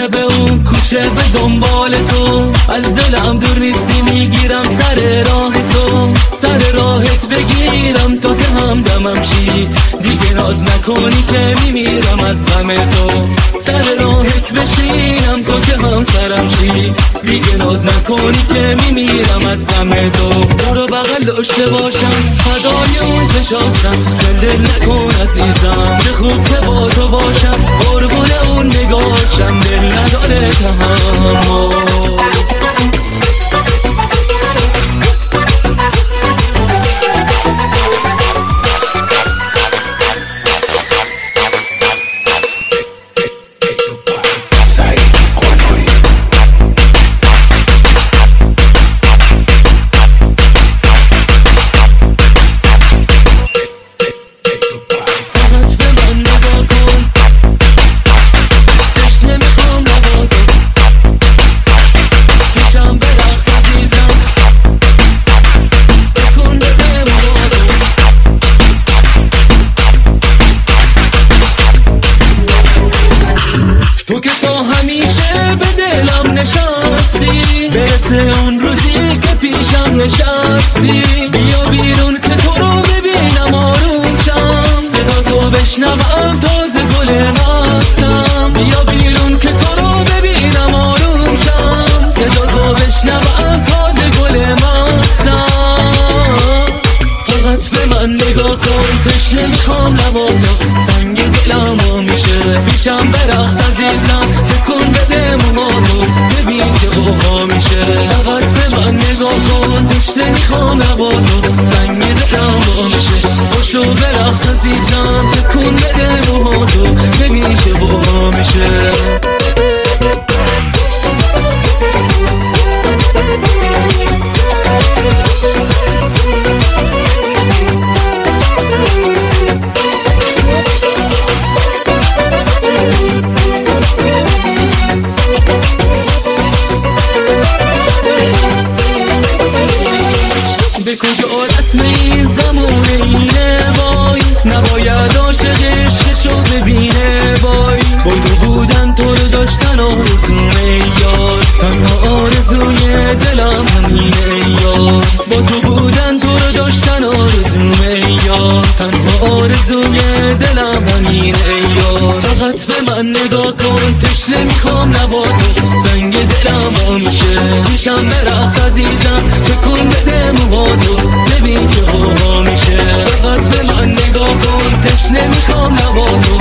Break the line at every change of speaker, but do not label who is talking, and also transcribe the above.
به اون کوچه به دنبال تو، از دلم دور نیستی میگیرم سر راه تو، سر راهت بگیرم تو که همدمم شی، دیگه ناز نکنی که میمیرم از غم تو، سر راهت بشینم تو که همسرم شی، دیگه ناز نکنی که میمیرم از غم تو، برو بغل داشته باشم فدای اون چشاتم، دل نکن عزیزم چه خوب که با تو باشم، قربون اون نگاهشم دل نداره تحمل. اون روزی که پیشم نشستی، بیا بیرون که تو رو ببینم آروم شم، صدا تو بشنوم تازه گل مستم، بیا بیرون که تو رو ببینم آروم شم، صدا تو بشنوم تازه گل مستم، فقط به من نگاه کن تشنه میخوام لباتو، سنگ دلم میشه پیشم برقص عزیزم، بکن بده موهاتو ببین که غوغا میشه، فقط به من نگاه کن تشنه میخوام لباتو، سنگ دلم میشه خوشو برقص عزیزم، بکن بده موهاتو ببین که غوغا میشه. به کجا رسم این زمونه اینه وای، نباید عاشق عشقشو ببینه وای، با تو بودن تو رو داشتن آرزومه یار، تنها آرزوی دلم همینه یار، با تو بودن تو رو داشتن آرزومه یار، تنها آرزوی دلم همینه یار، فقط به من نگاه کن تشنه میخوام لباتو، سنگ دلم میشه پیشم برقص عزیزم، بکن بده موهاتو ببین که غوغا میشه، فقط به من نگاه کن تشنه میخوام لباتو،